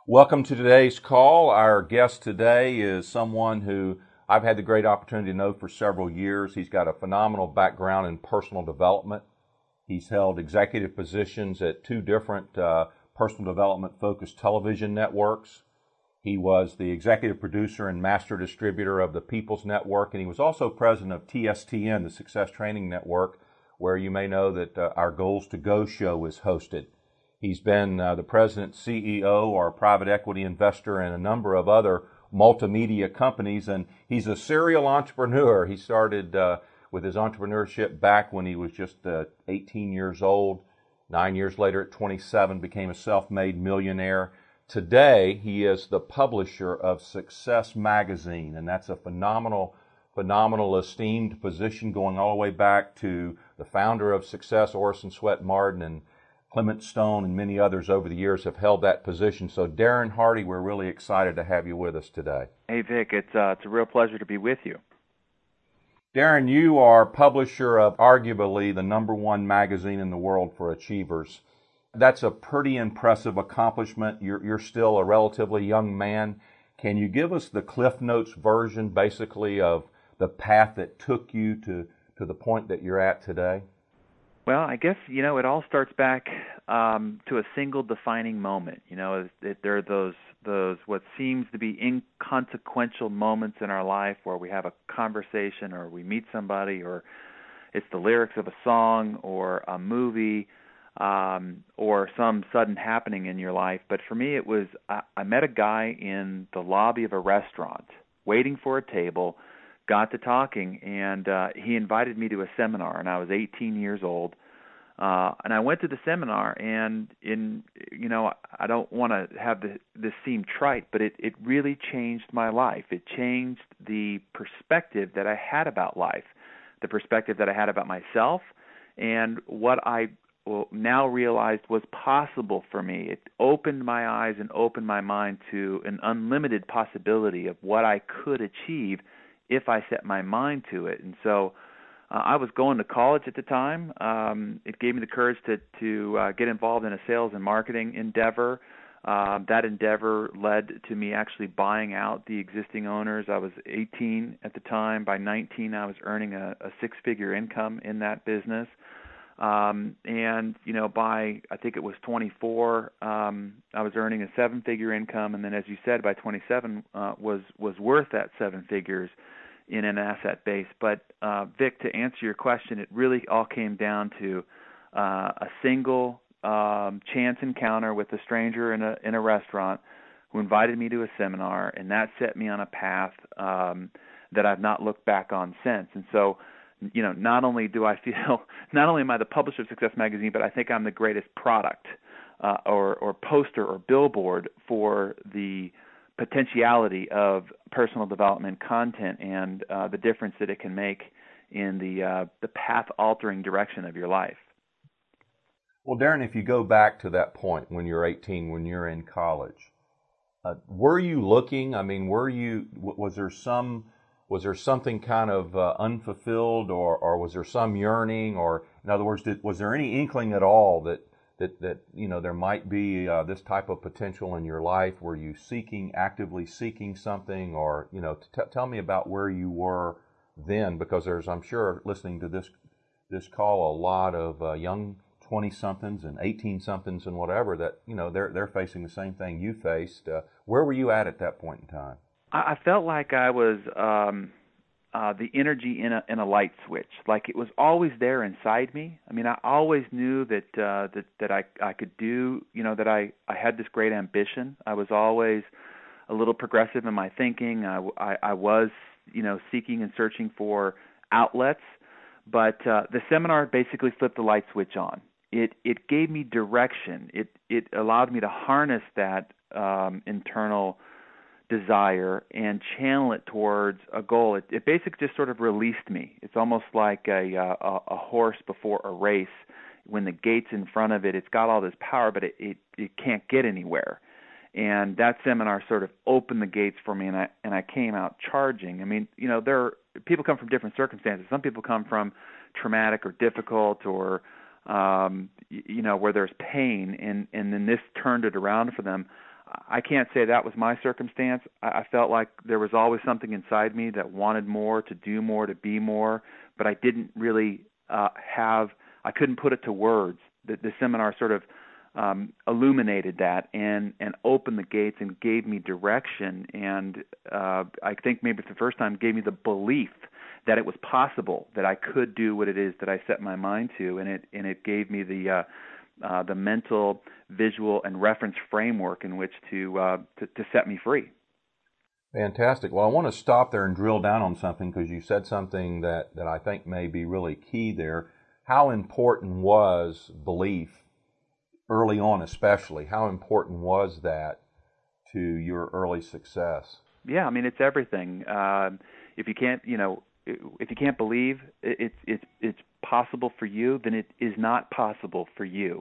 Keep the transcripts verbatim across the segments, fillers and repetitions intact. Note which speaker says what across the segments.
Speaker 1: Welcome to today's call. Our guest today is someone who I've had the great opportunity to know for several years. He's got a phenomenal background in personal development. He's held executive positions at two different uh, personal development focused television networks. He was the executive producer and master distributor of the People's Network, and he was also president of T S T N, the Success Training Network, where you may know that uh, our Goals to Go show is hosted. He's been uh, the president, C E O, or a private equity investor in a number of other multimedia companies, and he's a serial entrepreneur. He started uh, with his entrepreneurship back when he was just uh, eighteen years old. Nine years later, at twenty-seven, became a self-made millionaire. Today, he is the publisher of Success Magazine, and that's a phenomenal, phenomenal, esteemed position going all the way back to the founder of Success, Orison Swett Marden, and Clement Stone and many others over the years have held that position. So, Darren Hardy, we're really excited to have you with us today.
Speaker 2: Hey, Vic, it's uh, it's a real pleasure to be with you.
Speaker 1: Darren, you are publisher of arguably the number one magazine in the world for achievers. That's a pretty impressive accomplishment. You're, you're still a relatively young man. Can you give us the Cliff Notes version, basically, of the path that took you to, to the point that you're at today?
Speaker 2: Well, I guess, you know, it all starts back um, to a single defining moment. You know, it, it, there are those, those what seems to be inconsequential moments in our life where we have a conversation or we meet somebody or it's the lyrics of a song or a movie um, or some sudden happening in your life. But for me, it was I, I met a guy in the lobby of a restaurant waiting for a table, got to talking, and uh, he invited me to a seminar, and I was eighteen years old. Uh, and I went to the seminar, and in you know, I don't want to have the, this seem trite, but it, it really changed my life. It changed the perspective that I had about life, the perspective that I had about myself, and what I now realized was possible for me. It opened my eyes and opened my mind to an unlimited possibility of what I could achieve if I set my mind to it. And so uh, I was going to college at the time. Um, it gave me the courage to, to uh, get involved in a sales and marketing endeavor. Uh, that endeavor led to me actually buying out the existing owners. I was eighteen at the time. By nineteen, I was earning a, a six-figure income in that business. Um, and, you know, by, I think it was twenty-four, um, I was earning a seven-figure income. And then, as you said, by twenty-seven, uh, was, was worth that seven figures in an asset base. But, uh, Vic, to answer your question, it really all came down to uh, a single um, chance encounter with a stranger in a, in a restaurant who invited me to a seminar, and that set me on a path um, that I've not looked back on since. And so, you know, not only do I feel, not only am I the publisher of Success Magazine, but I think I'm the greatest product uh, or, or poster or billboard for the potentiality of personal development content and uh, the difference that it can make in the uh, the path-altering direction of your life.
Speaker 1: Well, Darren, if you go back to that point when you're eighteen, when you're in college, uh, were you looking? I mean, were you? Was there some? Was there something kind of uh, unfulfilled, or, or was there some yearning, or in other words, did, was there any inkling at all that that that you know there might be uh, this type of potential in your life? Were you seeking, actively seeking something, or you know, t- tell me about where you were then, because there's, I'm sure, listening to this this call, a lot of uh, young twenty-somethings and eighteen-somethings and whatever that you know they're they're facing the same thing you faced. Uh, where were you at at that point in time?
Speaker 2: I felt like I was um, uh, the energy in a in a light switch. Like it was always there inside me. I mean, I always knew that uh, that that I I could do. You know, that I, I had this great ambition. I was always a little progressive in my thinking. I, I, I was you know seeking and searching for outlets. But uh, the seminar basically flipped the light switch on. It it gave me direction. It it allowed me to harness that um, internal desire and channel it towards a goal. It, it basically just sort of released me. It's almost like a, a a horse before a race. When the gate's in front of it, it's got all this power, but it, it, it can't get anywhere. And that seminar sort of opened the gates for me, and I and I came out charging. I mean, you know, there are, people come from different circumstances. Some people come from traumatic or difficult or um, you know, where there's pain, and, and then this turned it around for them. I can't say that was my circumstance. I, I felt like there was always something inside me that wanted more, to do more, to be more, but I didn't really uh, have, I couldn't put it to words. The, the seminar sort of um, illuminated that and, and opened the gates and gave me direction, and uh, I think maybe for the first time gave me the belief that it was possible, that I could do what it is that I set my mind to, and it and it gave me the uh, uh, the mental, visual, and reference framework in which to, uh, to to set me free.
Speaker 1: Fantastic. Well, I want to stop there and drill down on something, because you said something that, that I think may be really key there. How important was belief early on, especially? How important was that to your early success?
Speaker 2: Yeah, I mean, it's everything. Uh, if you can't, you know, if you can't believe it's it's it's possible for you, then it is not possible for you.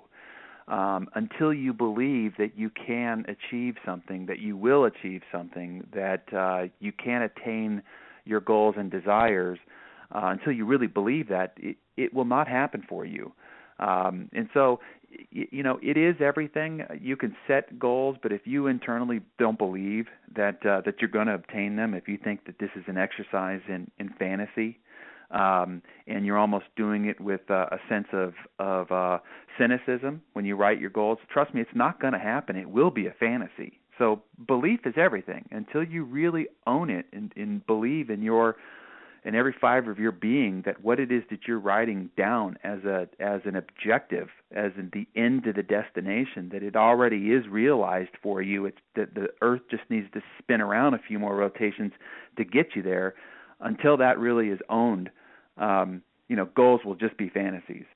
Speaker 2: Um, until you believe that you can achieve something, that you will achieve something, that uh, you can attain your goals and desires, uh, until you really believe that, it, it will not happen for you. Um, and so, you know, it is everything. You can set goals, but if you internally don't believe that uh, that you're going to obtain them, if you think that this is an exercise in, in fantasy, um, and you're almost doing it with uh, a sense of of uh, cynicism when you write your goals, trust me, it's not going to happen. It will be a fantasy. So belief is everything. Until you really own it and, and believe in your in every fiber of your being that what it is that you're writing down as a as an objective, as in the end of the destination, that it already is realized for you. It's that the Earth just needs to spin around a few more rotations to get you there. Until that really is owned, um, you know, goals will just be fantasies.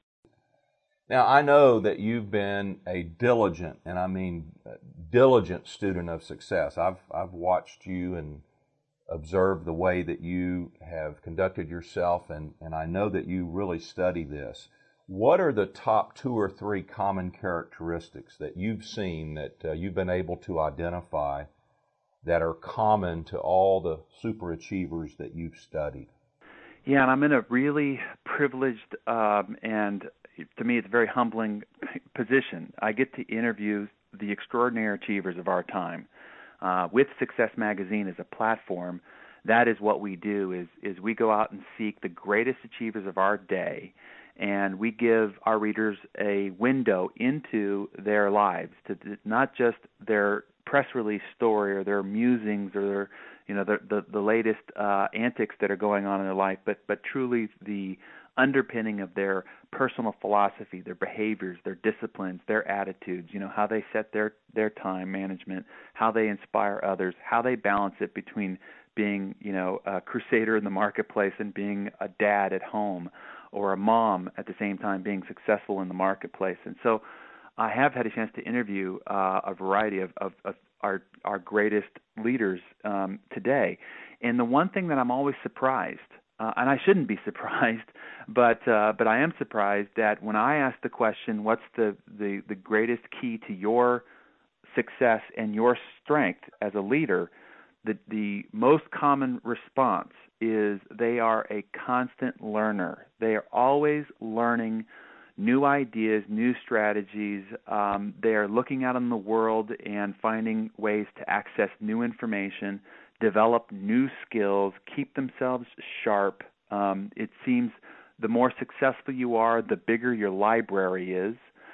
Speaker 1: Now, I know that you've been a diligent, and I mean diligent student of success. I've I've watched you and observe the way that you have conducted yourself, and, and I know that you really study this. What are the top two or three common characteristics that you've seen, that uh, you've been able to identify, that are common to all the super achievers that you've studied?
Speaker 2: Yeah, and I'm in a really privileged um, and, to me, it's a very humbling position. I get to interview the extraordinary achievers of our time. Uh, with Success Magazine as a platform, that is what we do, is, is we go out and seek the greatest achievers of our day, and we give our readers a window into their lives, to, to not just their press release story or their musings or their, you know, the, the, the latest uh, antics that are going on in their life, but, but truly the underpinning of their personal philosophy, their behaviors, their disciplines, their attitudes, you know, how they set their, their time management, how they inspire others, how they balance it between being, you know, a crusader in the marketplace and being a dad at home, or a mom at the same time being successful in the marketplace. And so I have had a chance to interview uh, a variety of, of, of our, our greatest leaders um, today. And the one thing that I'm always surprised, Uh, and I shouldn't be surprised, but uh, but I am surprised that when I ask the question, what's the, the, the greatest key to your success and your strength as a leader, the, the most common response is they are a constant learner. They are always learning new ideas, new strategies. Um, they are looking out in the world and finding ways to access new information, develop new skills, keep themselves sharp. Um, it seems the more successful you are, the bigger your library is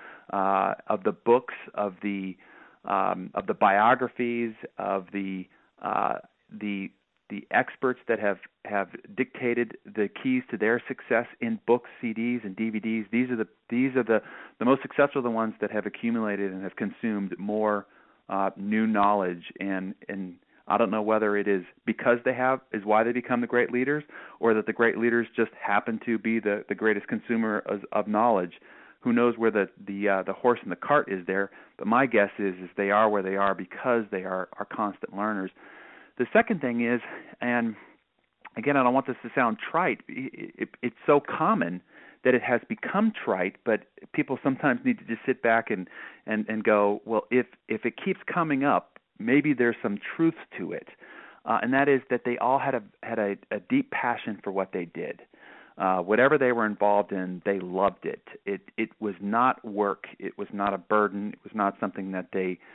Speaker 2: uh, of the books, of the um, of the biographies, of the uh, the the experts that have, have dictated the keys to their success in books, C Ds, and D V Ds. These are the these are the, the most successful the ones that have accumulated and have consumed more uh, new knowledge. And and I don't know whether it is because they have is why they become the great leaders, or that the great leaders just happen to be the, the greatest consumer of, of knowledge. Who knows where the the uh, the horse in the cart is there? But my guess is is they are where they are because they are are constant learners. The second thing is, and again, I don't want this to sound trite, it, it, it's so common that it has become trite, but people sometimes need to just sit back and, and, and go, well, if, if it keeps coming up, maybe there's some truth to it. Uh, and that is that they all had a, had a, a deep passion for what they did. Uh, whatever they were involved in, they loved it. It, it was not work. It was not a burden. It was not something that they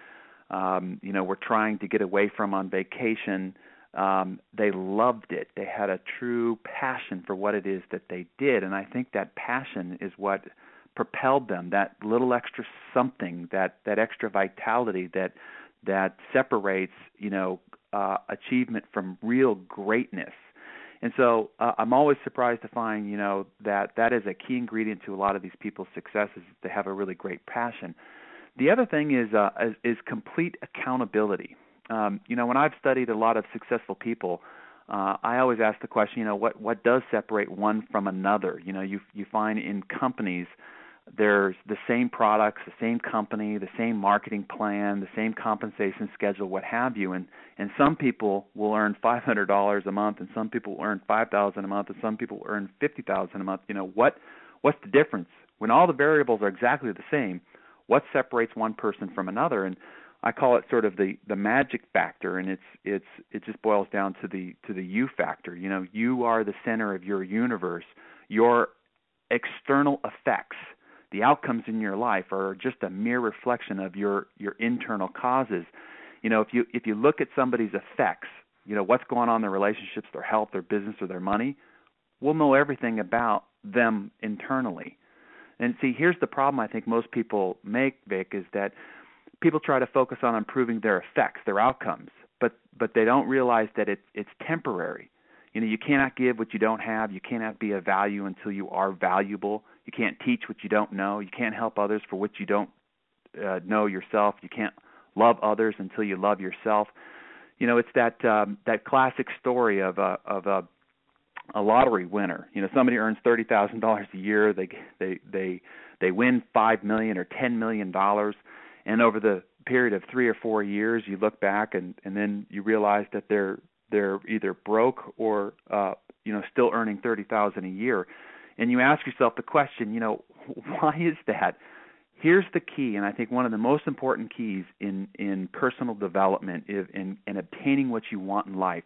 Speaker 2: um, you know, were trying to get away from on vacation. Um, they loved it. They had a true passion for what it is that they did, and I think that passion is what propelled them. That little extra something, that that extra vitality that that separates, you know, uh, achievement from real greatness. And so uh, I'm always surprised to find, you know, that that is a key ingredient to a lot of these people's successes. They have a really great passion. The other thing is uh, is, is complete accountability. Um, you know, when I've studied a lot of successful people, uh, I always ask the question, you know, what what does separate one from another? You know, you you find in companies there's the same products, the same company, the same marketing plan, the same compensation schedule, what have you, and and some people will earn five hundred dollars a month, and some people will earn five thousand dollars a month, and some people will earn fifty thousand dollars a month. You know, what what's the difference? When all the variables are exactly the same, what separates one person from another? And I call it sort of the, the magic factor, and it's it's it just boils down to the to the you factor. You know, you are the center of your universe. Your external effects, the outcomes in your life, are just a mere reflection of your, your internal causes. You know, if you if you look at somebody's effects, you know, what's going on in their relationships, their health, their business, or their money, we'll know everything about them internally. And see, here's the problem I think most people make, Vic, is that people try to focus on improving their effects, their outcomes, but but they don't realize that it's it's temporary. You know, you cannot give what you don't have. You cannot be of value until you are valuable. You can't teach what you don't know. You can't help others for what you don't uh, know yourself. You can't love others until you love yourself. You know, it's that um, that classic story of a of a a lottery winner. You know, somebody earns thirty thousand dollars a year. They they they they win five million or ten million dollars, and over the period of three or four years, you look back and and then you realize that they're they're either broke or uh, you know still earning thirty thousand dollars a year, and you ask yourself the question, you know, why is that? Here's the key, and I think one of the most important keys in in personal development is in, in obtaining what you want in life.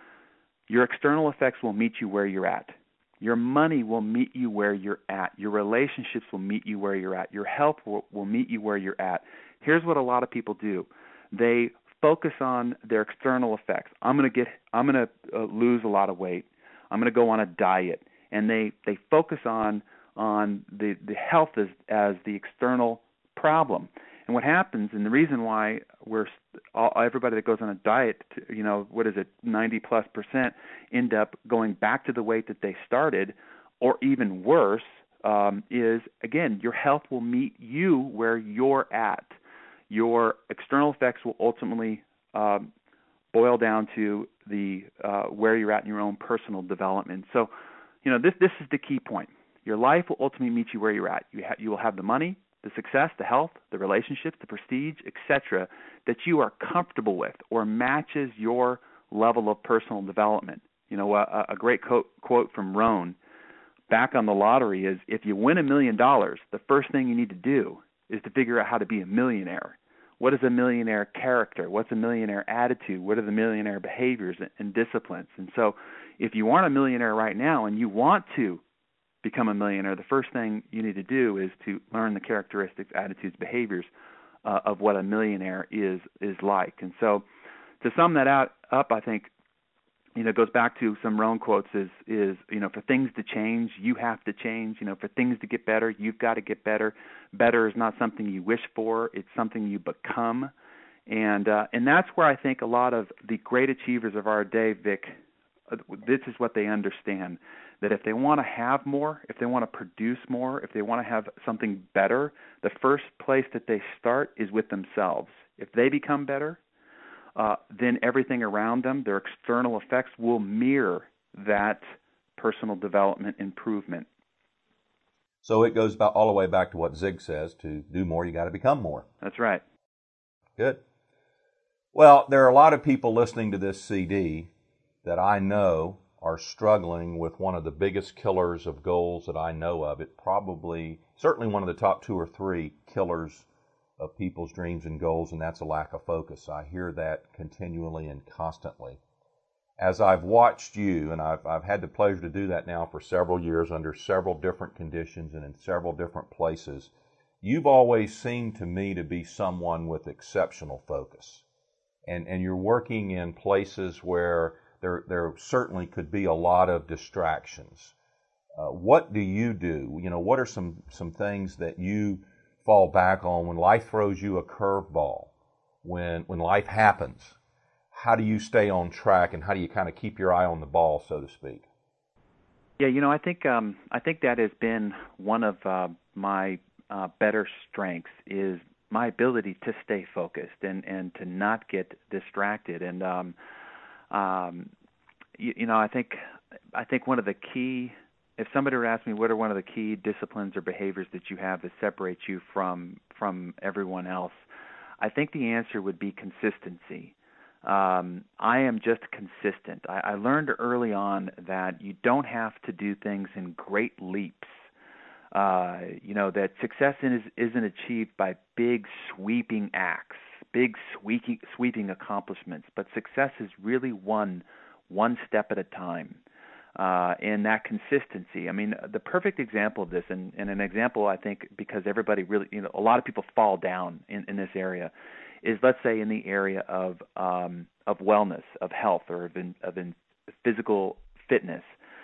Speaker 2: Your external effects will meet you where you're at. Your money will meet you where you're at. Your relationships will meet you where you're at. Your health will, will meet you where you're at. Here's what a lot of people do. They focus on their external effects. I'm going to get I'm going to uh, lose a lot of weight. I'm going to go on a diet. And they, they focus on on the, the health as as the external problem. And what happens, and the reason why we're all, everybody that goes on a diet, you know, what is it, ninety plus percent, end up going back to the weight that they started, or even worse, um, is, again, your health will meet you where you're at. Your external effects will ultimately um, boil down to the uh, where you're at in your own personal development. So, you know, this this is the key point. Your life will ultimately meet you where you're at. You, ha- you will have the money, the success, the health, the relationships, the prestige, et cetera, that you are comfortable with or matches your level of personal development. You know, a, a great quote, quote from Rohn back on the lottery is, if you win a million dollars, the first thing you need to do is to figure out how to be a millionaire. What is a millionaire character? What's a millionaire attitude? What are the millionaire behaviors and disciplines? And so if you aren't a millionaire right now and you want to become a millionaire, the first thing you need to do is to learn the characteristics, attitudes, behaviors uh, of what a millionaire is is like. And so to sum that out up, I think, you know, it goes back to some Rohn quotes is, is, you know, for things to change, you have to change. You know, for things to get better, you've got to get better. Better is not something you wish for. It's something you become. And uh, and that's where I think a lot of the great achievers of our day, Vic, uh, this is what they understand, that if they want to have more, if they want to produce more, if they want to have something better, the first place that they start is with themselves. If they become better, uh, then everything around them, their external effects, will mirror that personal development improvement.
Speaker 1: So it goes about all the way back to what Zig says, to do more, you got to become more.
Speaker 2: That's right.
Speaker 1: Good. Well, there are a lot of people listening to this C D that I know are struggling with one of the biggest killers of goals that I know of. It probably, certainly one of the top two or three killers of people's dreams and goals, and that's a lack of focus. I hear that continually and constantly. As I've watched you, and I've, I've had the pleasure to do that now for several years under several different conditions and in several different places, you've always seemed to me to be someone with exceptional focus. And, and you're working in places where there, there certainly could be a lot of distractions. Uh, what do you do? You know, what are some, some things that you fall back on when life throws you a curveball, when, when life happens? How do you stay on track, and how do you kind of keep your eye on the ball, so to speak?
Speaker 2: Yeah, you know, I think um, I think that has been one of uh, my uh, better strengths is my ability to stay focused and, and to not get distracted. And um, um, you, you know, I think I think one of the key, if somebody were to ask me what are one of the key disciplines or behaviors that you have that separate you from from everyone else, I think the answer would be consistency. Um, I am just consistent. I, I learned early on that you don't have to do things in great leaps. Uh, you know, that success is, isn't achieved by big sweeping acts, big sweeping, sweeping accomplishments, but success is really one, one step at a time. Uh, and that consistency. I mean, the perfect example of this, and, and an example I think because everybody really, you know, a lot of people fall down in, in this area, is let's say in the area of um, of wellness, of health, or of, in, of in physical fitness.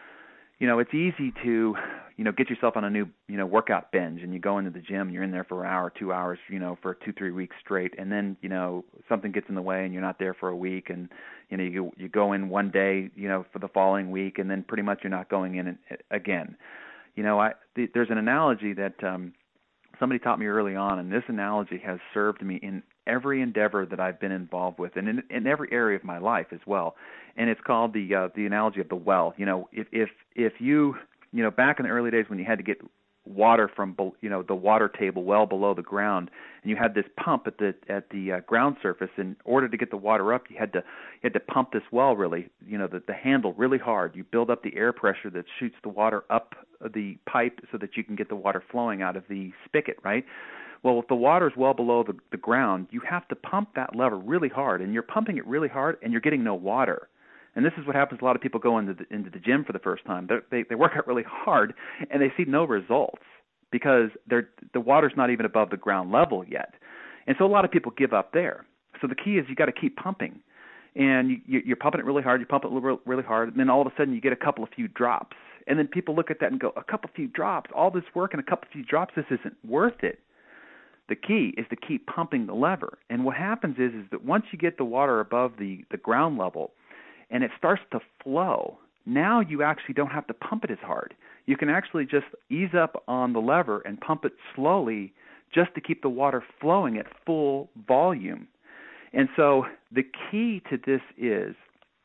Speaker 2: You know, it's easy to, you know, get yourself on a new, you know, workout binge, and you go into the gym, you're in there for an hour, two hours, you know, for two, three weeks straight, and then, you know, something gets in the way, and you're not there for a week, and you know, you you go in one day, you know, for the following week, and then pretty much you're not going in again. You know, I th- there's an analogy that um, somebody taught me early on, and this analogy has served me in every endeavor that I've been involved with, and in, in every area of my life as well. And it's called the uh, the analogy of the well. You know, if if if you you know back in the early days when you had to get water from you know the water table well below the ground, and you had this pump at the at the uh, ground surface. In order to get the water up, you had to you had to pump this well really, you know, the, the handle really hard. You build up the air pressure that shoots the water up the pipe so that you can get the water flowing out of the spigot, right? Well, if the water is well below the, the ground, you have to pump that lever really hard, and you're pumping it really hard, and you're getting no water. And this is what happens. A lot of people go into the, into the gym for the first time. They're, they they work out really hard, and they see no results because they're, the water's not even above the ground level yet. And so a lot of people give up there. So the key is you got to keep pumping, and you, you're pumping it really hard. You pump it really hard, and then all of a sudden you get a couple of few drops. And then people look at that and go, a couple of few drops, all this work and a couple of few drops, this isn't worth it. The key is to keep pumping the lever. And what happens is, is that once you get the water above the, the ground level and it starts to flow, now you actually don't have to pump it as hard. You can actually just ease up on the lever and pump it slowly just to keep the water flowing at full volume. And so the key to this is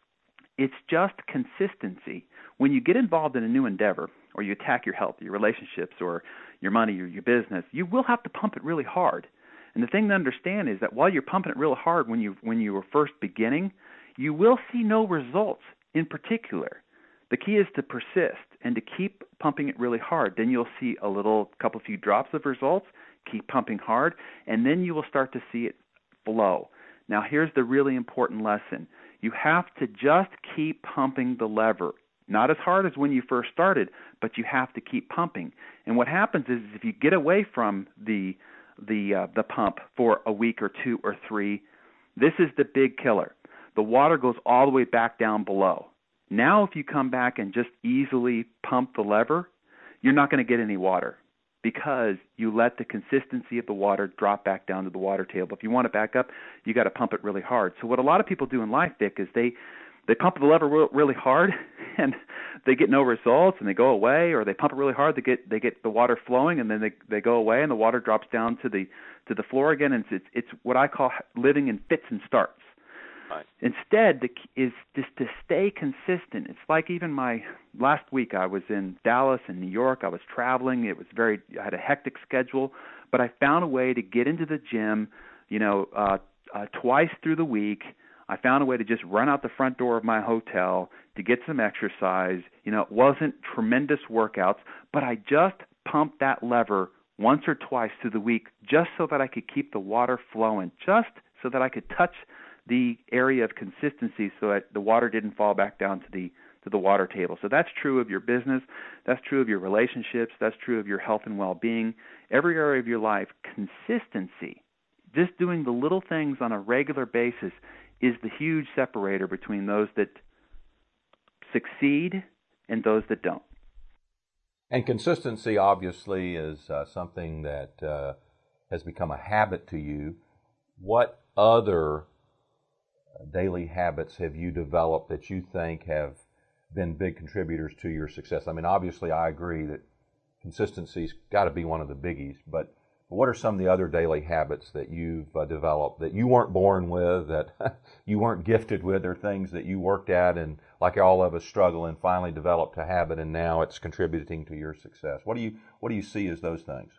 Speaker 2: it's just consistency. When you get involved in a new endeavor, or you attack your health, your relationships, or your money, or your business, you will have to pump it really hard. And the thing to understand is that while you're pumping it real hard when you when you were first beginning, you will see no results in particular. The key is to persist and to keep pumping it really hard. Then you'll see a little couple few drops of results, keep pumping hard, and then you will start to see it flow. Now here's the really important lesson. You have to just keep pumping the lever. Not as hard as when you first started, but you have to keep pumping. And what happens is if you get away from the the uh, the pump for a week or two or three, this is the big killer. The water goes all the way back down below. Now if you come back and just easily pump the lever, you're not going to get any water because you let the consistency of the water drop back down to the water table. If you want it back up, you got to pump it really hard. So what a lot of people do in life, Vic, is they They pump the lever really hard, and they get no results, and they go away. Or they pump it really hard, they get they get the water flowing, and then they they go away, and the water drops down to the to the floor again. And it's it's what I call living in fits and starts.
Speaker 3: Right.
Speaker 2: Instead, the key is just to stay consistent. It's like even my last week, I was in Dallas and New York. I was traveling. It was very I had a hectic schedule, but I found a way to get into the gym, you know, uh, uh, twice through the week. I found a way to just run out the front door of my hotel to get some exercise. You know, it wasn't tremendous workouts, but I just pumped that lever once or twice through the week just so that I could keep the water flowing, just so that I could touch the area of consistency so that the water didn't fall back down to the to the water table. So that's true of your business. That's true of your relationships. That's true of your health and well-being. Every area of your life, consistency, just doing the little things on a regular basis is the huge separator between those that succeed and those that don't.
Speaker 1: And consistency, obviously, is uh, something that uh, has become a habit to you. What other daily habits have you developed that you think have been big contributors to your success? I mean, obviously, I agree that consistency's got to be one of the biggies, but what are some of the other daily habits that you've uh, developed that you weren't born with, that you weren't gifted with, or things that you worked at and, like all of us, struggle and finally developed a habit and now it's contributing to your success? What do you what do you see as those things?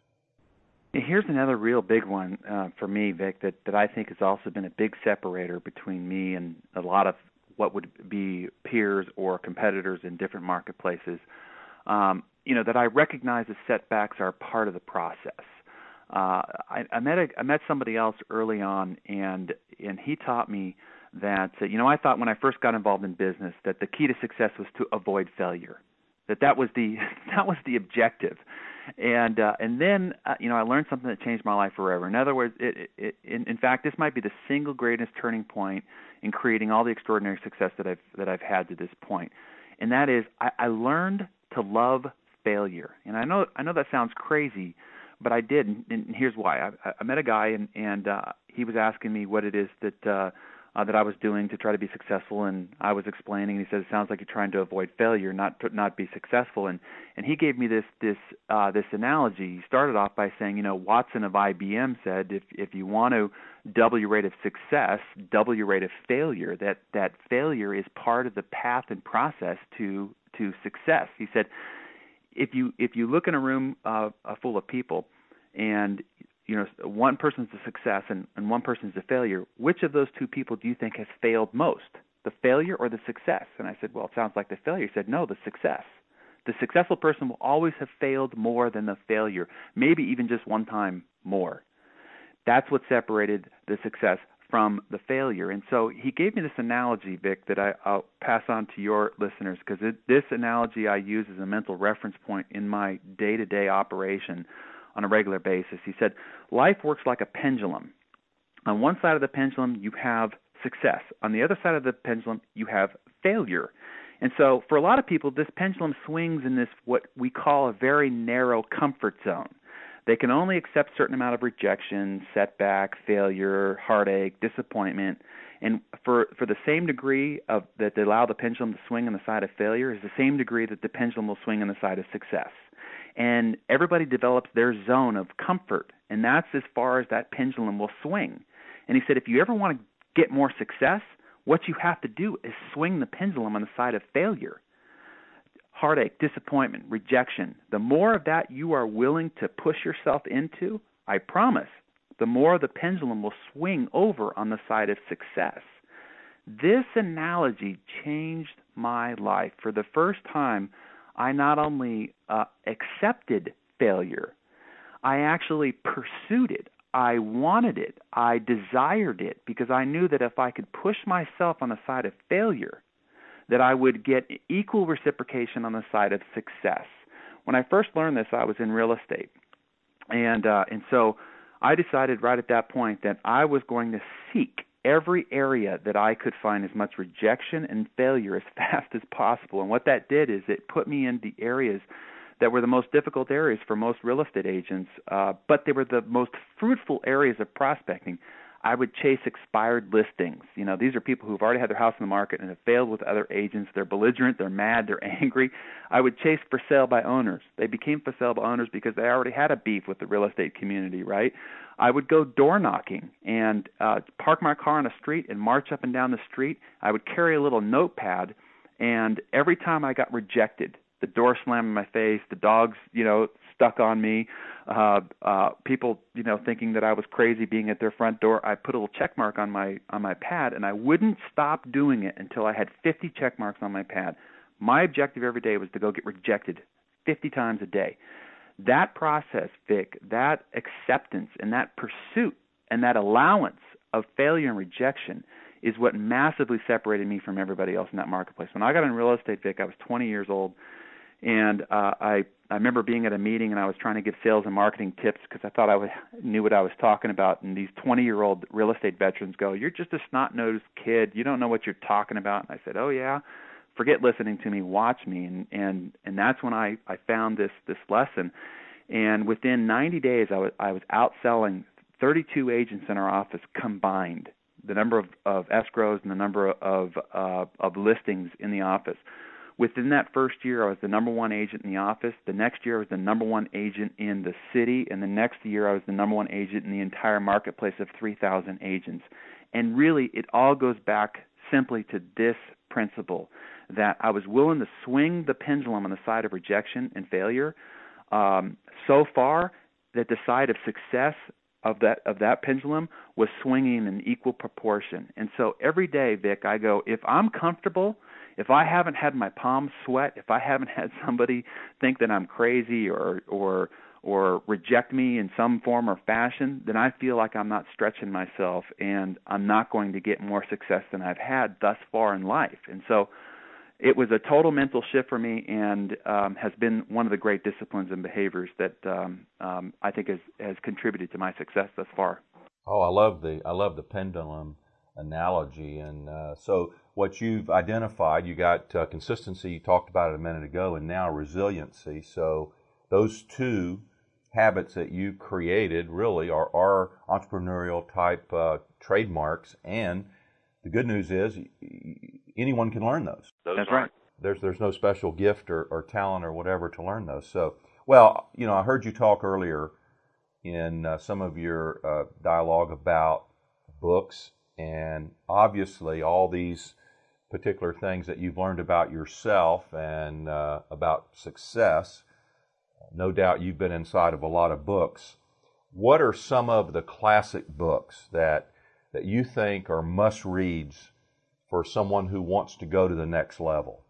Speaker 2: Here's another real big one uh, for me, Vic, that, that I think has also been a big separator between me and a lot of what would be peers or competitors in different marketplaces. Um, you know, that I recognize that setbacks are part of the process. Uh, I, I met a, I met somebody else early on, and and he taught me that uh, you know I thought when I first got involved in business that the key to success was to avoid failure, that that was the that was the objective, and uh, and then uh, you know I learned something that changed my life forever. In other words, it, it, it, in, in fact, this might be the single greatest turning point in creating all the extraordinary success that I've that I've had to this point, and that is I, I learned to love failure. And I know I know that sounds crazy, but I did, and here's why. I, I met a guy, and, and uh, he was asking me what it is that uh, uh, that I was doing to try to be successful, and I was explaining, and he said, it sounds like you're trying to avoid failure, not to, not be successful. And, and he gave me this this uh, this analogy. He started off by saying, you know, Watson of I B M said, if if you want to double your rate of success, double your rate of failure, that, that failure is part of the path and process to to success. He said, If you if you look in a room uh, full of people, and you know one person's a success and, and one person's a failure, which of those two people do you think has failed most, the failure or the success? And I said, well, it sounds like the failure. He said, no, the success. The successful person will always have failed more than the failure, maybe even just one time more. That's what separated the success from the failure. And so he gave me this analogy, Vic, that I, I'll pass on to your listeners, because this analogy I use as a mental reference point in my day-to-day operation on a regular basis. He said, life works like a pendulum. On one side of the pendulum, you have success. On the other side of the pendulum, you have failure. And so for a lot of people, this pendulum swings in this what we call a very narrow comfort zone. They can only accept a certain amount of rejection, setback, failure, heartache, disappointment. And for, for the same degree of that they allow the pendulum to swing on the side of failure is the same degree that the pendulum will swing on the side of success. And everybody develops their zone of comfort, and that's as far as that pendulum will swing. And he said, if you ever want to get more success, what you have to do is swing the pendulum on the side of failure. Heartache, disappointment, rejection, the more of that you are willing to push yourself into, I promise, the more the pendulum will swing over on the side of success. This analogy changed my life. For the first time, I not only uh, accepted failure, I actually pursued it. I wanted it. I desired it because I knew that if I could push myself on the side of failure, that I would get equal reciprocation on the side of success. When I first learned this, I was in real estate. And uh, and so I decided right at that point that I was going to seek every area that I could find as much rejection and failure as fast as possible. And what that did is it put me in the areas that were the most difficult areas for most real estate agents, uh, but they were the most fruitful areas of prospecting. I would chase expired listings. You know, these are people who've already had their house in the market and have failed with other agents. They're belligerent, they're mad, they're angry. I would chase for sale by owners. They became for sale by owners because they already had a beef with the real estate community, right? I would go door knocking and uh, park my car on a street and march up and down the street. I would carry a little notepad, and every time I got rejected, the door slammed in my face, the dogs, you know, stuck on me, uh, uh, people, you know, thinking that I was crazy being at their front door, I put a little check mark on my on my pad, and I wouldn't stop doing it until I had fifty check marks on my pad. My objective every day was to go get rejected fifty times a day. That process, Vic, that acceptance and that pursuit and that allowance of failure and rejection is what massively separated me from everybody else in that marketplace. When I got in real estate, Vic, I was twenty years old, and uh, I I remember being at a meeting and I was trying to give sales and marketing tips because I thought I was, knew what I was talking about. And these twenty-year-old real estate veterans go, "You're just a snot-nosed kid. You don't know what you're talking about." And I said, "Oh yeah, forget listening to me. Watch me." And and and that's when I I found this this lesson. And within ninety days, I was I was outselling thirty-two agents in our office combined, the number of, of escrows and the number of uh, of listings in the office. Within that first year, I was the number one agent in the office. The next year, I was the number one agent in the city. And the next year, I was the number one agent in the entire marketplace of three thousand agents. And really, it all goes back simply to this principle, that I was willing to swing the pendulum on the side of rejection and failure um, so far that the side of success of that of that pendulum was swinging in equal proportion. And so every day, Vic, I go, if I'm comfortable, if I haven't had my palms sweat, if I haven't had somebody think that I'm crazy or or or reject me in some form or fashion, then I feel like I'm not stretching myself and I'm not going to get more success than I've had thus far in life. And so it was a total mental shift for me, and um, has been one of the great disciplines and behaviors that um, um, I think has, has contributed to my success thus far.
Speaker 1: Oh, I love the I love the pendulum analogy. And uh, so what you've identified, you got uh, consistency, you talked about it a minute ago, and now resiliency. So those two habits that you created really are, are entrepreneurial type uh, trademarks. And the good news is anyone can learn those.
Speaker 2: That's right.
Speaker 1: There's there's no special gift or, or talent or whatever to learn those. So, well, you know, I heard you talk earlier in uh, some of your uh, dialogue about books, and obviously all these particular things that you've learned about yourself and uh, about success. No doubt you've been inside of a lot of books. What are some of the classic books that that you think are must-reads for someone who wants to go to the next level?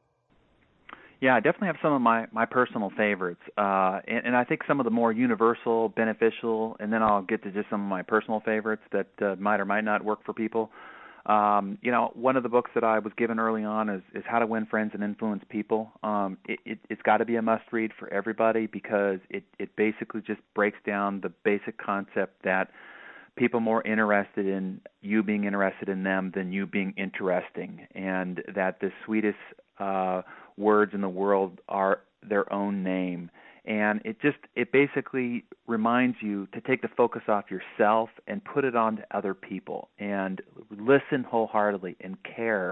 Speaker 2: Yeah, I definitely have some of my, my personal favorites, uh, and, and I think some of the more universal, beneficial, and then I'll get to just some of my personal favorites that uh, might or might not work for people. Um, you know, one of the books that I was given early on is, is How to Win Friends and Influence People. Um, it, it, it's got to be a must-read for everybody because it, it basically just breaks down the basic concept that people are more interested in you being interested in them than you being interesting, and that the sweetest uh, words in the world are their own name. And it just, it basically reminds you to take the focus off yourself and put it on to other people and listen wholeheartedly and care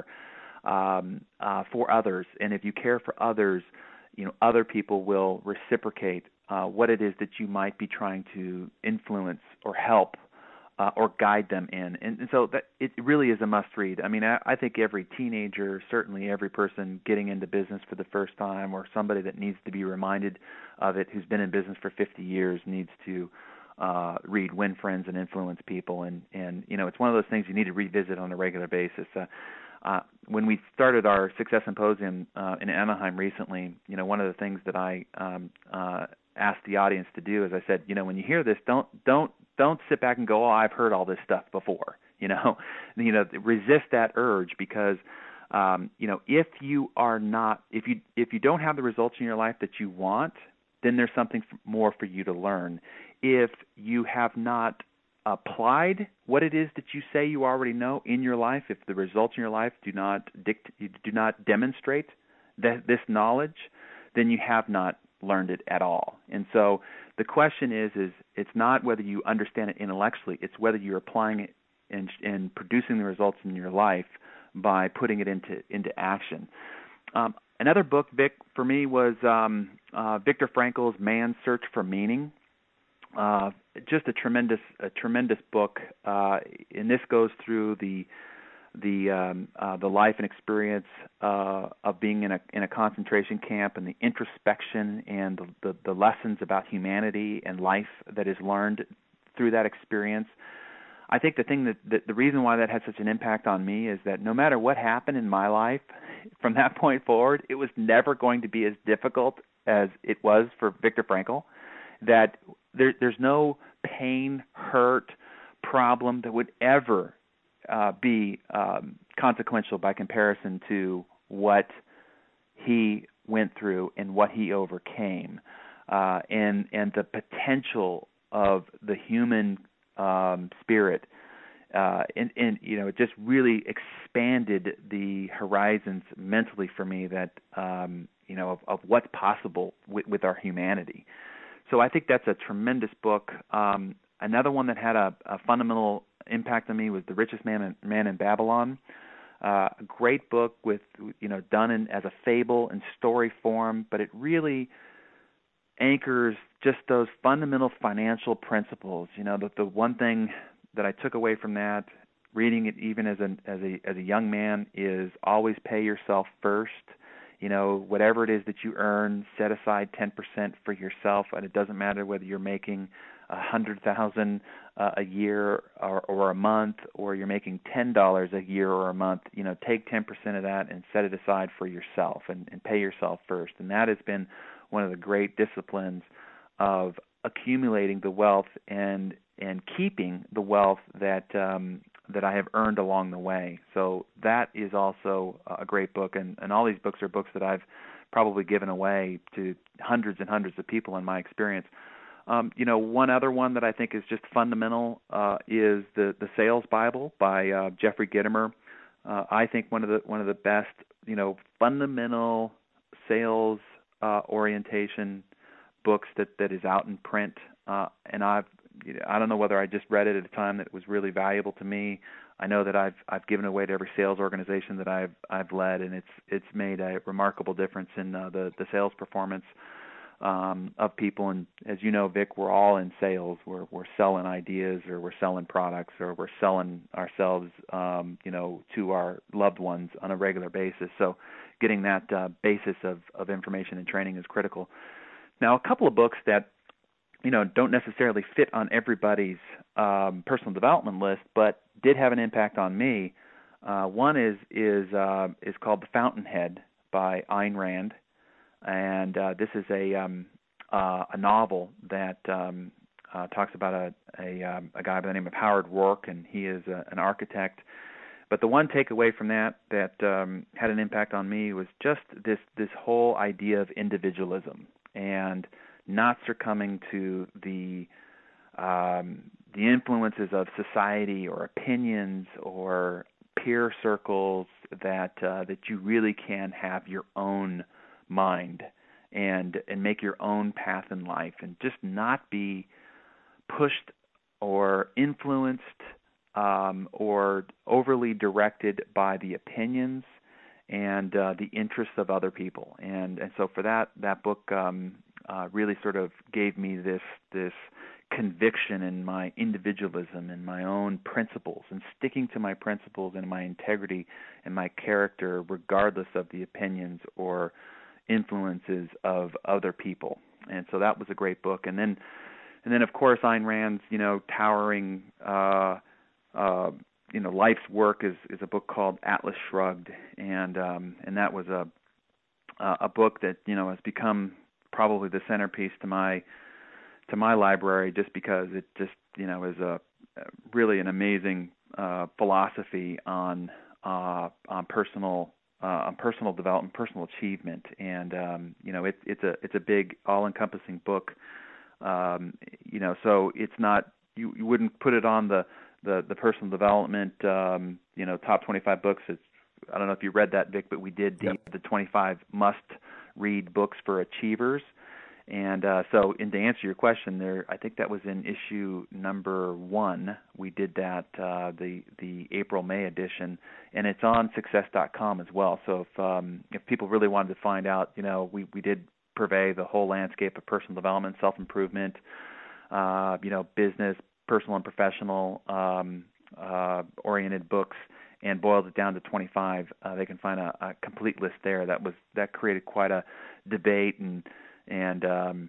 Speaker 2: um, uh, for others. And if you care for others, you know, other people will reciprocate uh, what it is that you might be trying to influence or help Uh, or guide them in. And, and so that it really is a must-read. I mean, I, I think every teenager, certainly every person getting into business for the first time, or somebody that needs to be reminded of it who's been in business for fifty years, needs to uh, read Win Friends and Influence People. And, and, you know, it's one of those things you need to revisit on a regular basis. Uh, uh, when we started our Success Symposium uh, in Anaheim recently, you know, one of the things that I um, uh, asked the audience to do is I said, you know, when you hear this, don't don't Don't sit back and go, oh, I've heard all this stuff before. You know, you know, resist that urge because, um, you know, if you are not, if you if you don't have the results in your life that you want, then there's something more for you to learn. If you have not applied what it is that you say you already know in your life, if the results in your life do not dict, do not demonstrate that this knowledge, then you have not learned it at all. And so the question is, is it's not whether you understand it intellectually, it's whether you're applying it and, and producing the results in your life by putting it into into action. Um, another book, Vic, for me was um, uh, Viktor Frankl's Man's Search for Meaning. Uh, just a tremendous, a tremendous book, uh, and this goes through the the um, uh, the life and experience uh, of being in a in a concentration camp, and the introspection and the, the, the lessons about humanity and life that is learned through that experience. I think the thing that, that the reason why that had such an impact on me is that no matter what happened in my life from that point forward, it was never going to be as difficult as it was for Viktor Frankl. That there, there's no pain, hurt, problem that would ever uh, be um, consequential by comparison to what he went through and what he overcame, uh, and and the potential of the human um, spirit. Uh, and, and you know, it just really expanded the horizons mentally for me that um, you know of, of what's possible with, with our humanity. So I think that's a tremendous book. Um, another one that had a, a fundamental impact on me was The Richest Man in, Man in Babylon. Uh, a great book with you know done in, as a fable and story form, but it really anchors just those fundamental financial principles. You know, the the one thing that I took away from that, reading it even as a as a as a young man, is always pay yourself first. You know, whatever it is that you earn, set aside ten percent for yourself, and it doesn't matter whether you're making a hundred thousand uh, a year or, or a month, or you're making ten dollars a year or a month. You know, take ten percent of that and set it aside for yourself, and, and pay yourself first. And that has been one of the great disciplines of accumulating the wealth and and keeping the wealth that um, that I have earned along the way. So that is also a great book, and, and all these books are books that I've probably given away to hundreds and hundreds of people in my experience. Um, you know, one other one that I think is just fundamental uh, is the the Sales Bible by uh, Jeffrey Gitomer. Uh, I think one of the one of the best, you know, fundamental sales uh, orientation books that, that is out in print, uh, and I've I don't know whether I just read it at a time that it was really valuable to me. I know that I've I've given away to every sales organization that I've I've led, and it's it's made a remarkable difference in uh, the the sales performance um, of people. And as you know, Vic, we're all in sales. We're we're selling ideas, or we're selling products, or we're selling ourselves, um, you know, to our loved ones on a regular basis. So, getting that uh, basis of of information and training is critical. Now, a couple of books that you know, don't necessarily fit on everybody's um, personal development list, but did have an impact on me. Uh, one is is uh, is called The Fountainhead by Ayn Rand, and uh, this is a um, uh, a novel that um, uh, talks about a a, um, a guy by the name of Howard Rourke, and he is a, an architect. But the one takeaway from that that um, had an impact on me was just this this whole idea of individualism and not succumbing to the um, the influences of society or opinions or peer circles, that uh, that you really can have your own mind and and make your own path in life, and just not be pushed or influenced um, or overly directed by the opinions and uh, the interests of other people. And and so for that that book um, uh, really sort of gave me this this conviction in my individualism and my own principles, and sticking to my principles and my integrity and my character regardless of the opinions or influences of other people. And so that was a great book. And then and then of course Ayn Rand's, you know, towering uh, uh, you know, life's work is, is a book called Atlas Shrugged, and um, and that was a a book that, you know, has become probably the centerpiece to my to my library, just because it just, you know, is a really an amazing uh, philosophy on uh, on personal uh, on personal development, personal achievement, and um, you know, it, it's a it's a big, all-encompassing book. Um, you know, so it's not you, you wouldn't put it on the the, the personal development um, you know, top twenty-five books. It's, I don't know if you read that, Vic, but we did the,
Speaker 1: Yep.
Speaker 2: the twenty-five must-read books for achievers. And uh, so, and to answer your question, there, I think that was in issue number one. We did that, uh, the the April May edition, and it's on success dot com as well. So if um, if people really wanted to find out, you know, we we did purvey the whole landscape of personal development, self improvement, uh, you know, business, personal and professional um, uh, oriented books, and boiled it down to twenty-five. Uh, they can find a, a complete list there. That was that created quite a debate and and um,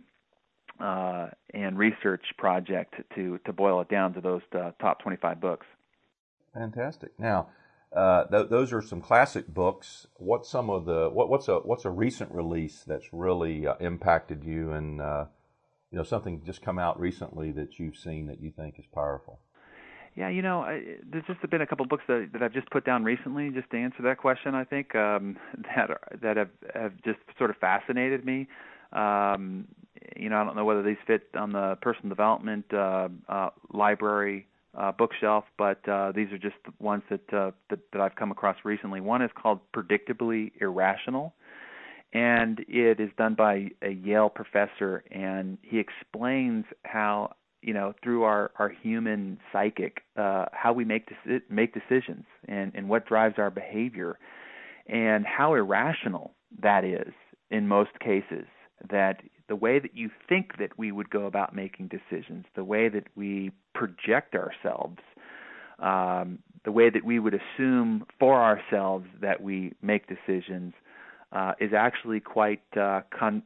Speaker 2: uh, and research project to to boil it down to those uh, top twenty-five books.
Speaker 1: Fantastic. Now, uh, th- those are some classic books. What's some of the what, what's a what's a recent release that's really uh, impacted you, and uh, you know, something just come out recently that you've seen that you think is powerful?
Speaker 2: Yeah, you know, I, there's just been a couple of books that, that I've just put down recently, just to answer that question. I think um, that are, that have have just sort of fascinated me. Um, you know, I don't know whether these fit on the personal development uh, uh, library uh, bookshelf, but uh, these are just ones that, uh, that that I've come across recently. One is called Predictably Irrational, and it is done by a Yale professor, and he explains how, you know, through our, our human psychic, uh, how we make deci- make decisions and, and what drives our behavior, and how irrational that is in most cases, that the way that you think that we would go about making decisions, the way that we project ourselves, um, the way that we would assume for ourselves that we make decisions uh, is actually quite uh, con-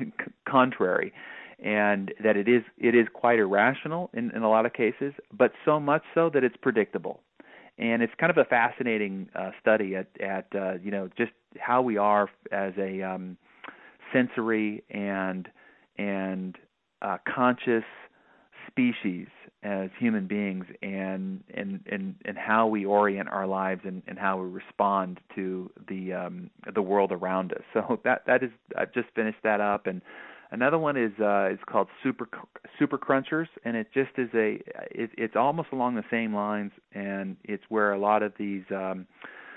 Speaker 2: contrary. And that it is it is quite irrational in, in a lot of cases, but so much so that it's predictable. And it's kind of a fascinating uh, study at, at uh, you know, just how we are as a um, sensory and and uh, conscious species as human beings, and and, and, and how we orient our lives and, and how we respond to the um, the world around us. So that that is I've just finished that up. And another one is uh, is called Super Super Crunchers, and it just is a it, it's almost along the same lines, and it's where a lot of these um,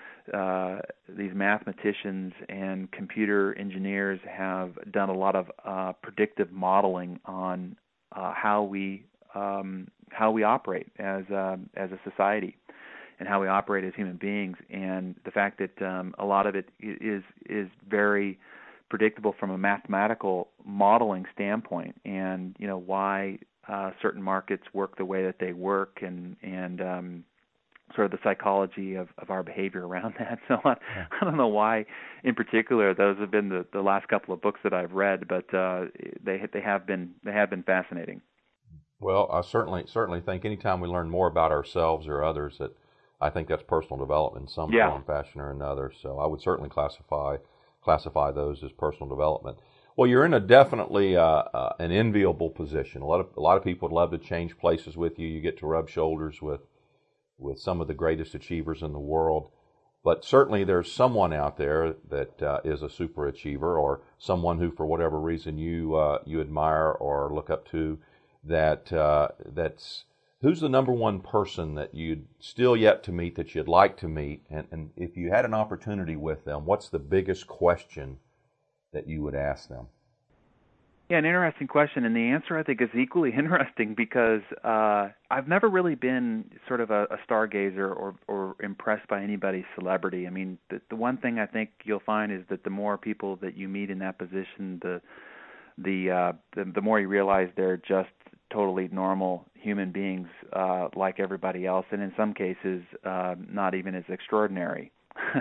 Speaker 2: uh, these mathematicians and computer engineers have done a lot of uh, predictive modeling on uh, how we um, how we operate as a, as a society and how we operate as human beings, and the fact that um, a lot of it is is very predictable from a mathematical modeling standpoint, and you know why uh, certain markets work the way that they work, and and um, sort of the psychology of, of our behavior around that. So I,
Speaker 1: Yeah.
Speaker 2: I don't know why, in particular, those have been the, the last couple of books that I've read, but uh, they they have been they have been fascinating.
Speaker 1: Well, I certainly certainly think anytime we learn more about ourselves or others, that I think that's personal development in some
Speaker 2: Yeah.
Speaker 1: form, fashion, or another. So I would certainly classify classify those as personal development. Well, you're in a definitely uh, uh, an enviable position. A lot of a lot of people would love to change places with you. You get to rub shoulders with with some of the greatest achievers in the world. But certainly there's someone out there that uh, is a super achiever, or someone who, for whatever reason, you uh, you admire or look up to. That uh, that's who's the number one person that you'd still yet to meet that you'd like to meet, and, and if you had an opportunity with them, what's the biggest question that you would ask them?
Speaker 2: Yeah, an interesting question, and the answer I think is equally interesting because uh, I've never really been sort of a, a stargazer or, or impressed by anybody's celebrity. I mean, the, the one thing I think you'll find is that the more people that you meet in that position, the the uh, the, the more you realize they're just totally normal human beings uh, like everybody else, and in some cases, uh, not even as extraordinary.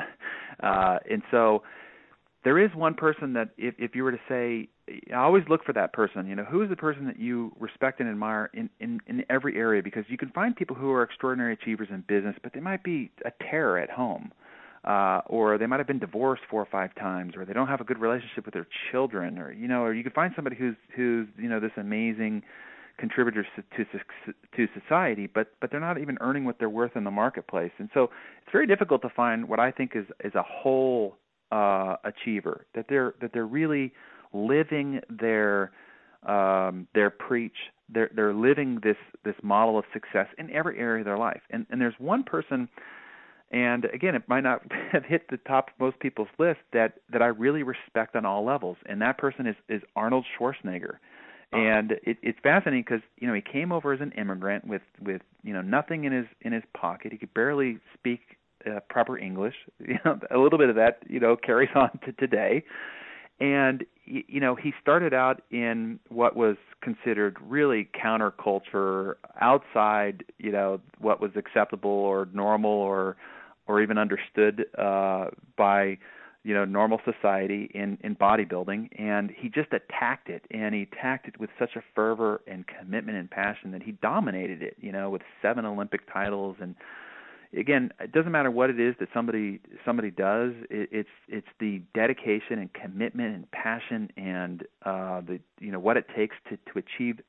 Speaker 2: uh, and so. There is one person that if, if you were to say, I always look for that person, you know, who is the person that you respect and admire in, in, in every area, because you can find people who are extraordinary achievers in business, but they might be a terror at home, uh, or they might have been divorced four or five times, or they don't have a good relationship with their children, or, you know, or you could find somebody who's, who's you know, this amazing contributors to, to to society, but but they're not even earning what they're worth in the marketplace. And so it's very difficult to find what I think is, is a whole Uh, achiever, that they're that they're really living their um, their preach. They're they're living this this model of success in every area of their life. And and there's one person, and again, it might not have hit the top of most people's list, that that I really respect on all levels. And that person is is Arnold Schwarzenegger. And it, it's fascinating because you know he came over as an immigrant with with you know nothing in his in his pocket. He could barely speak Uh, proper English. You know, a little bit of that, you know, carries on to today. And you know, he started out in what was considered really counterculture, outside, you know, what was acceptable or normal or or even understood uh, by, you know, normal society in in bodybuilding. And he just attacked it, and he attacked it with such a fervor and commitment and passion that he dominated it. You know, with seven Olympic titles. And again, it doesn't matter what it is that somebody somebody does. It, it's it's the dedication and commitment and passion and uh, the you know what it takes to, to achieve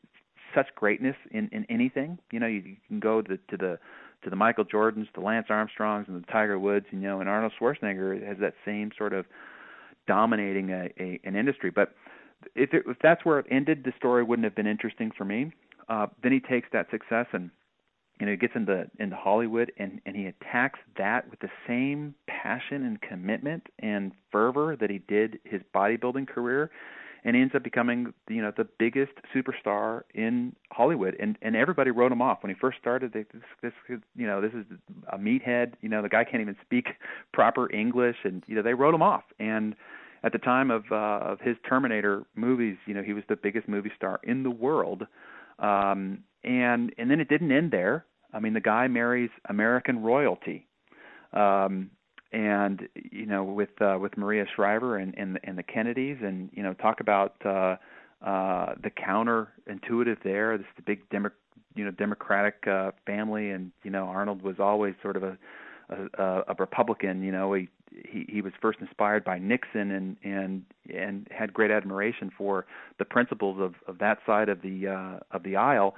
Speaker 2: such greatness in, in anything. You know, you, you can go to, to the to the Michael Jordans, the Lance Armstrongs, and the Tiger Woods, you know, and Arnold Schwarzenegger has that same sort of dominating a, a an industry. But if, it, if that's where it ended, the story wouldn't have been interesting for me. Uh, then he takes that success and, you know, he gets into into Hollywood, and, and he attacks that with the same passion and commitment and fervor that he did his bodybuilding career, and he ends up becoming, you know, the biggest superstar in Hollywood. And, and everybody wrote him off when he first started. They, this, this, you know, this is a meathead. You know, the guy can't even speak proper English, and you know, they wrote him off. And at the time of uh, of his Terminator movies, you know, he was the biggest movie star in the world. Um, and and then it didn't end there. I mean, the guy marries American royalty, um, and you know, with uh, with Maria Shriver and, and and the Kennedys, and you know, talk about uh, uh, the counterintuitive there. This is the big Demo- you know Democratic uh, family, and you know, Arnold was always sort of a a, a Republican. You know, he, he he was first inspired by Nixon, and and and had great admiration for the principles of, of that side of the uh, of the aisle.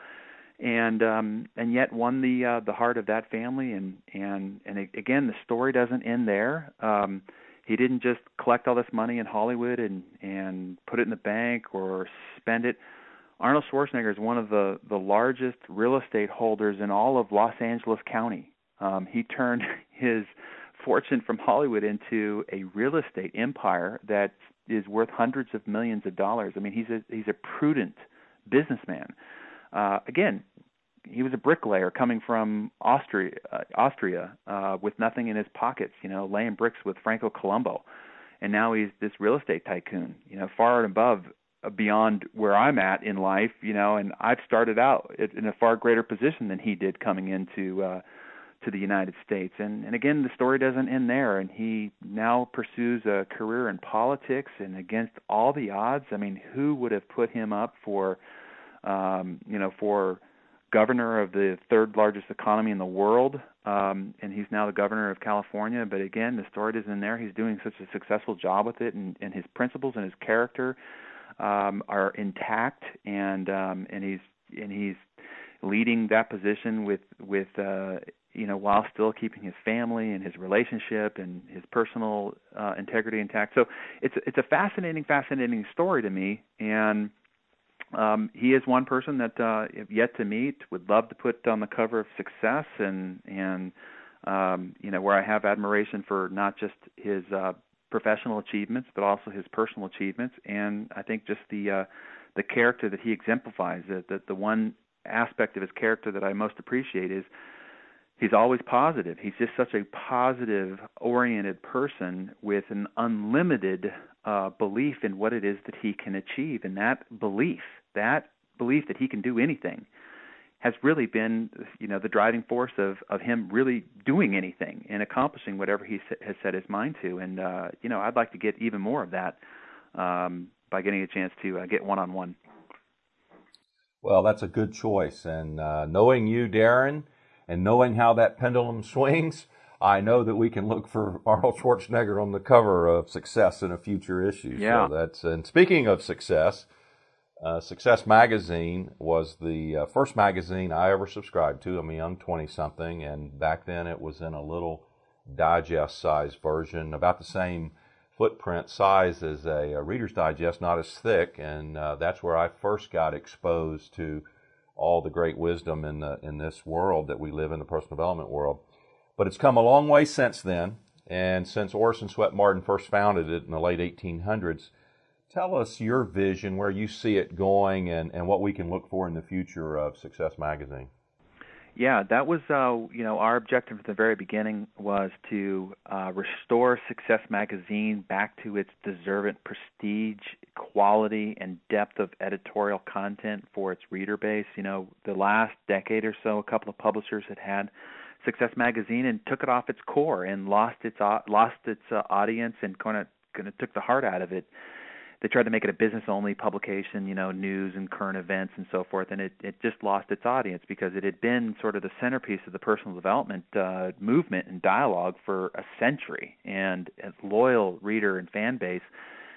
Speaker 2: And um, and yet won the uh, the heart of that family, and and and again, the story doesn't end there. Um, he didn't just collect all this money in Hollywood and and put it in the bank or spend it. Arnold Schwarzenegger is one of the the largest real estate holders in all of Los Angeles County. Um, he turned his fortune from Hollywood into a real estate empire that is worth hundreds of millions of dollars. I mean, he's a he's a prudent businessman. Uh, again, he was a bricklayer coming from Austria, uh, Austria uh, with nothing in his pockets, you know, laying bricks with Franco Colombo. And now he's this real estate tycoon, you know, far and above, uh, beyond where I'm at in life, you know, and I've started out in a far greater position than he did coming into uh, to the United States. And, and again, the story doesn't end there, and he now pursues a career in politics, and against all the odds. I mean, who would have put him up for Um, you know, for governor of the third largest economy in the world, um, and he's now the governor of California. But again, the story isn't there. He's doing such a successful job with it, and, and his principles and his character um, are intact, and um, and he's and he's leading that position with with uh, you know, while still keeping his family and his relationship and his personal uh, integrity intact. So it's it's a fascinating, fascinating story to me, and Um, he is one person that uh, I've yet to meet, would love to put on the cover of Success, and and um, you know, where I have admiration for not just his uh, professional achievements, but also his personal achievements, and I think just the uh, the character that he exemplifies. That the, the one aspect of his character that I most appreciate is he's always positive. He's just such a positive-oriented person with an unlimited uh, belief in what it is that he can achieve, and that belief. That belief that he can do anything has really been, you know, the driving force of, of him really doing anything and accomplishing whatever he has set his mind to. And, uh, you know, I'd like to get even more of that um, by getting a chance to uh, get one-on-one.
Speaker 1: Well, that's a good choice. And uh, knowing you, Darren, and knowing how that pendulum swings, I know that we can look for Arnold Schwarzenegger on the cover of Success in a future issue.
Speaker 2: Yeah.
Speaker 1: So that's, and speaking of Success, Uh, Success Magazine was the uh, first magazine I ever subscribed to. I'm a young twenty-something, and back then it was in a little digest-sized version, about the same footprint size as a, a Reader's Digest, not as thick, and uh, that's where I first got exposed to all the great wisdom in the in this world that we live in, the personal development world. But it's come a long way since then, and since Orison Swett Marden first founded it in the late eighteen hundreds, tell us your vision, where you see it going, and, and what we can look for in the future of Success Magazine.
Speaker 2: Yeah, that was, uh, you know, our objective at the very beginning was to uh, restore Success Magazine back to its deserved prestige, quality, and depth of editorial content for its reader base. You know, the last decade or so, a couple of publishers had had Success Magazine and took it off its core and lost its uh, lost its uh, audience and kind of kind of took the heart out of it. They tried to make it a business-only publication, you know, news and current events and so forth, and it, it just lost its audience because it had been sort of the centerpiece of the personal development uh, movement and dialogue for a century, and a loyal reader and fan base.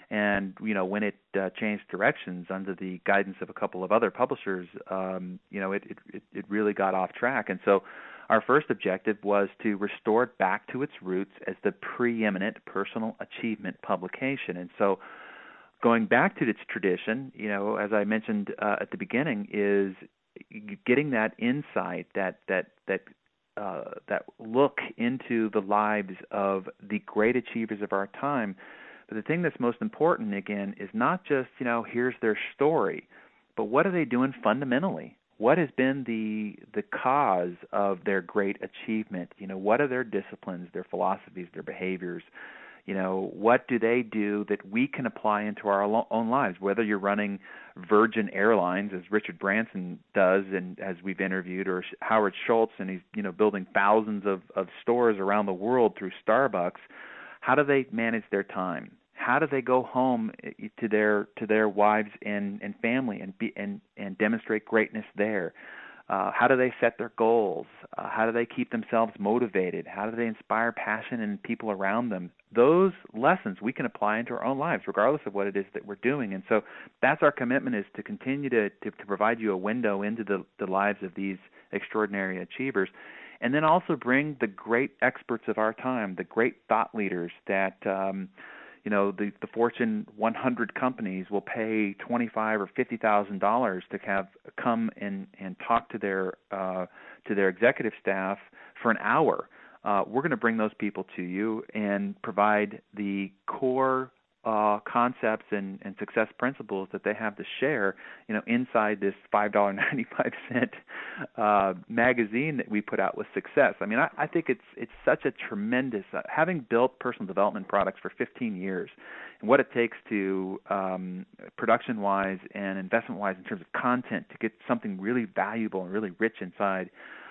Speaker 2: And you know, when it uh, changed directions under the guidance of a couple of other publishers, um, you know, it, it it really got off track. And so, our first objective was to restore it back to its roots as the preeminent personal achievement publication. And so, going back to its tradition, you know, as I mentioned uh, at the beginning, is getting that insight, that that that uh, that look into the lives of the great achievers of our time. But the thing that's most important, again, is not just, you know, here's their story, but what are they doing fundamentally? What has been the the cause of their great achievement? You know, what are their disciplines, their philosophies, their behaviors? You know, what do they do that we can apply into our own lives? Whether you're running Virgin Airlines, as Richard Branson does, and as we've interviewed, or Howard Schultz, and he's, you know, building thousands of, of stores around the world through Starbucks. How do they manage their time? How do they go home to their to their wives and, and family and be and, and demonstrate greatness there? Uh, how do they set their goals? Uh, how do they keep themselves motivated? How do they inspire passion in people around them? Those lessons we can apply into our own lives, regardless of what it is that we're doing. And so that's our commitment, is to continue to, to, to provide you a window into the, the lives of these extraordinary achievers. And then also bring the great experts of our time, the great thought leaders that, um, you know, the, the Fortune one hundred companies will pay twenty-five or fifty thousand dollars to have come and, and talk to their uh, to their executive staff for an hour. Uh, we're going to bring those people to you and provide the core uh, concepts and, and success principles that they have to share, you know, inside this five dollars and ninety-five cents uh, magazine that we put out with Success. I mean, I, I think it's it's such a tremendous, uh, having built personal development products for fifteen years, and what it takes to um, production-wise and investment-wise in terms of content to get something really valuable and really rich inside.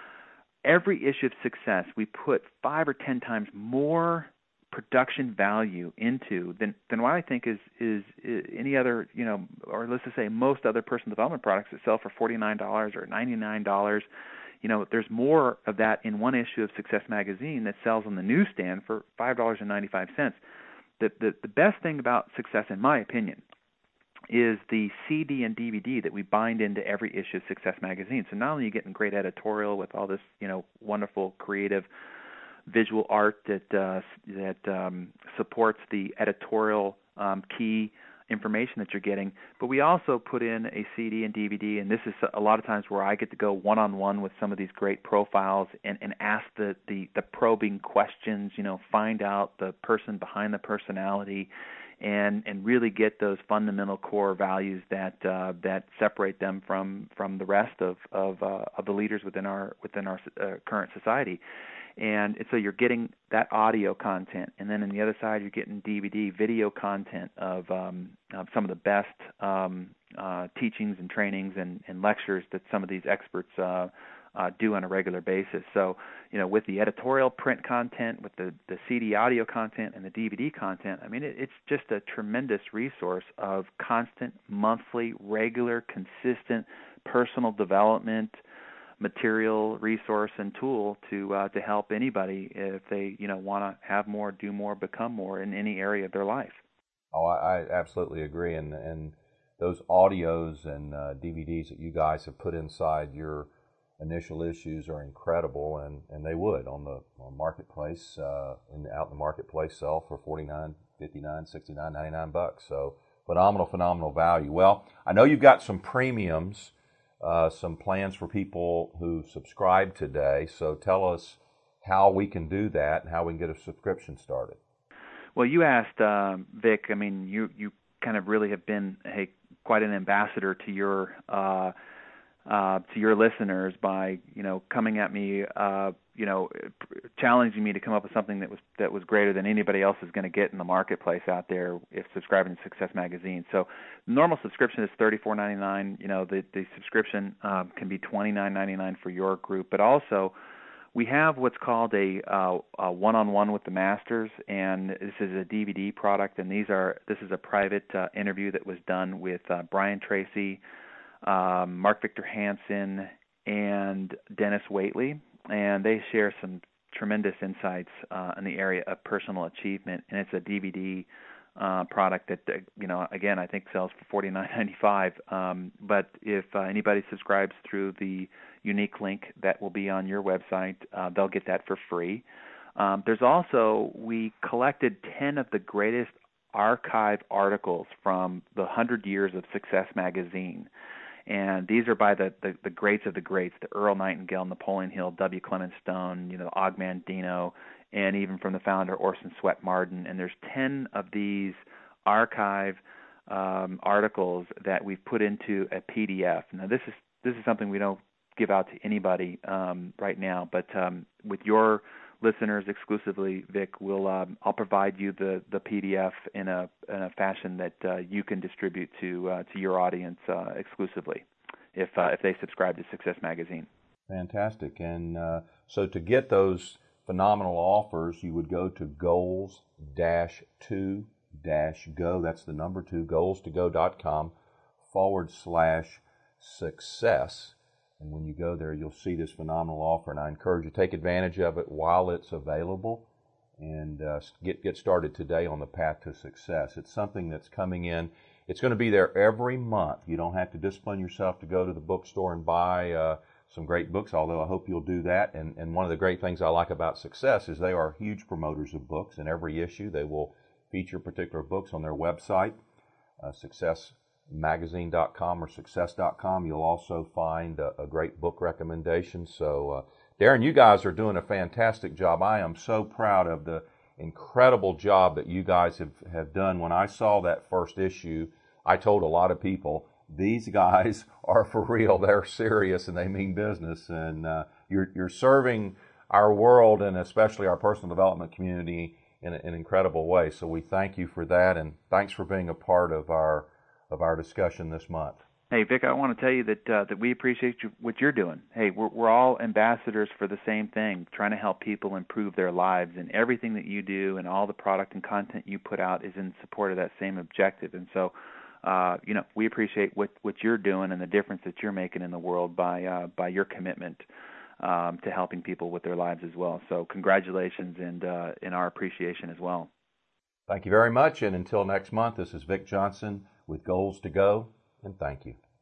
Speaker 2: Every issue of Success, we put five or ten times more production value into than than what I think is, is is any other, you know, or let's just say most other personal development products that sell for forty-nine dollars or ninety-nine dollars. You know, there's more of that in one issue of Success magazine that sells on the newsstand for five dollars and ninety-five cents. The, the the best thing about Success, in my opinion, is the C D and D V D that we bind into every issue of Success magazine. So not only are you getting great editorial with all this, you know, wonderful creative visual art that uh, that um, supports the editorial um, key information that you're getting, but we also put in a C D and D V D, and this is a lot of times where I get to go one-on-one with some of these great profiles and, and ask the, the, the probing questions, you know, find out the person behind the personality, and and really get those fundamental core values that uh, that separate them from from the rest of of, uh, of the leaders within our within our uh, current society. And so you're getting that audio content, and then on the other side you're getting D V D video content of, um, of some of the best um, uh, teachings and trainings and, and lectures that some of these experts uh, uh, do on a regular basis. So, you know, with the editorial print content, with the, the C D audio content and the D V D content, I mean, it, it's just a tremendous resource of constant, monthly, regular, consistent personal development material, resource, and tool to uh, to help anybody if they, you know, want to have more, do more, become more in any area of their life.
Speaker 1: Oh, I, I absolutely agree, and and those audios and uh, D V Ds that you guys have put inside your initial issues are incredible, and, and they would on the on marketplace, uh, in, out in the marketplace sell for forty-nine, fifty-nine, sixty-nine, ninety-nine bucks. So phenomenal, phenomenal value. Well, I know you've got some premiums. Uh, some plans for people who subscribe today. So tell us how we can do that and how we can get a subscription started.
Speaker 2: Well, you asked, uh, Vic, I mean, you, you kind of really have been a, quite an ambassador to your uh, uh, to your listeners by, you know, coming at me, uh, you know, challenging me to come up with something that was that was greater than anybody else is going to get in the marketplace out there if subscribing to Success Magazine. So, normal subscription is thirty-four ninety-nine. You know, the the subscription um, can be twenty-nine ninety-nine for your group, but also we have what's called a, uh, a one-on-one with the masters, and this is a D V D product. And these are this is a private uh, interview that was done with uh, Brian Tracy, um, Mark Victor Hansen, and Dennis Waitley. And they share some tremendous insights uh, in the area of personal achievement, and it's a D V D uh, product that, uh, you know, again, I think sells for forty-nine ninety-five. Um, but if uh, anybody subscribes through the unique link that will be on your website, uh, they'll get that for free. Um, there's also, we collected ten of the greatest archive articles from the one hundred years of Success magazine. And these are by the, the, the greats of the greats, the Earl Nightingale, Napoleon Hill, W. Clement Stone, you know, Og Mandino, and even from the founder, Orson Swett Marden. And there's ten of these archive um, articles that we've put into a P D F. Now, this is this is something we don't give out to anybody um, right now, but um, with your listeners exclusively, Vic, will um, I'll provide you the, the P D F in a in a fashion that uh, you can distribute to uh, to your audience uh, exclusively, if uh, if they subscribe to Success Magazine.
Speaker 1: Fantastic. And uh, so to get those phenomenal offers, you would go to goals dash to dash go. That's the number two, goals to go dot com forward slash success. And when you go there, you'll see this phenomenal offer. And I encourage you to take advantage of it while it's available and uh, get, get started today on the path to success. It's something that's coming in. It's going to be there every month. You don't have to discipline yourself to go to the bookstore and buy uh, some great books, although I hope you'll do that. And, and one of the great things I like about Success is they are huge promoters of books. In every issue, they will feature particular books on their website, uh, success magazine dot com or success dot com. You'll also find a, a great book recommendation. So, uh, Darren, you guys are doing a fantastic job. I am so proud of the incredible job that you guys have, have done. When I saw that first issue, I told a lot of people, these guys are for real. They're serious and they mean business. And uh, you're, you're serving our world and especially our personal development community in a, an incredible way. So we thank you for that, and thanks for being a part of our of our discussion this month.
Speaker 2: Hey, Vic, I want to tell you that uh, that we appreciate you, what you're doing. Hey, we're, we're all ambassadors for the same thing, trying to help people improve their lives, and everything that you do and all the product and content you put out is in support of that same objective. And so, uh, you know, we appreciate what, what you're doing and the difference that you're making in the world by uh, by your commitment um, to helping people with their lives as well. So congratulations and uh, in our appreciation as well.
Speaker 1: Thank you very much, and until next month, this is Vic Johnson with Goals to Go, and thank you.